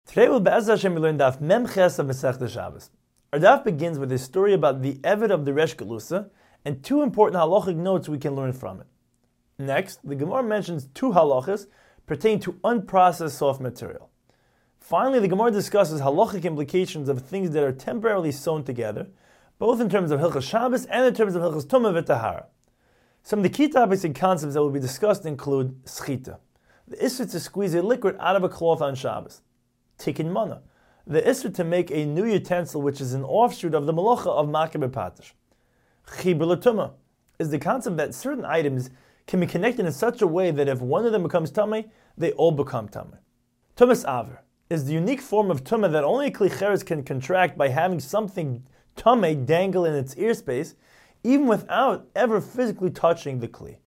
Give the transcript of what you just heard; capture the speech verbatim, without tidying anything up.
Today we'll Be'ez Hashem we learn Daf Mem Ches of Masechta Shabbos. Our Daf begins with a story about the Eved of the Resh Galusa and two important halachic notes we can learn from it. Next, the Gemara mentions two halachas pertaining to unprocessed soft material. Finally, the Gemara discusses halachic implications of things that are temporarily sewn together, both in terms of Hilchas Shabbos and in terms of Hilchas Tumah v'Tahara. Some of the key topics and concepts that will be discussed include Schita, the issur to squeeze a liquid out of a cloth on Shabbos; Tikkun Mana, the issur to make a new utensil which is an offshoot of the malacha of Makeh b'Patish. Chibur l'Tumah is the concept that certain items can be connected in such a way that if one of them becomes Tameh, they all become Tameh. Tumas Aver is the unique form of Tumah that only a Kli Cheres can contract by having something Tameh dangle in its ear space, even without ever physically touching the Kli.